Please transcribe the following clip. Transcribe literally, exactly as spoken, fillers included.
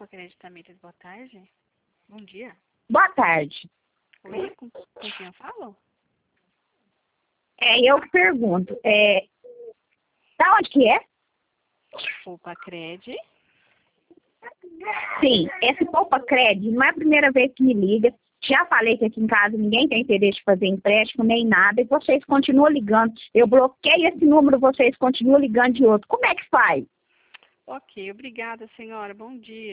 Crédito Tamires, boa tarde. Bom dia. Boa tarde. Oi, com, com quem eu falo? É, eu que pergunto. É, da onde que é? Poupa Cred. Sim, esse Poupa Cred não é a primeira vez que me liga. Já falei que aqui em casa ninguém tem interesse de fazer empréstimo nem nada e vocês continuam ligando. Eu bloqueei esse número, vocês continuam ligando de outro. Como é que faz? Ok, obrigada, senhora. Bom dia.